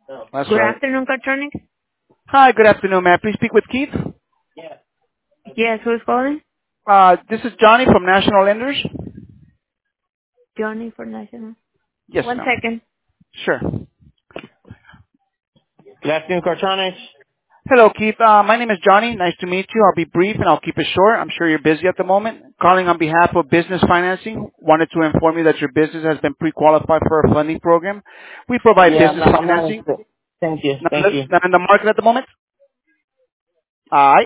That's Good right. afternoon, Cartronics. Hi, good afternoon. May I please speak with Keith? Yes, who's calling? This is Johnny from National Lenders. Johnny for National. Yes, One ma'am. second. Sure. Good afternoon, Cartronics. Hello, Keith. My name is Johnny. Nice to meet you. I'll be brief and I'll keep it short. I'm sure you're busy at the moment. Calling on behalf of Business Financing. Wanted to inform you that your business has been pre-qualified for a funding program. We provide Yeah, business I'm not financing. interested. Thank you. Not Thank you. not in the market at the moment? All right.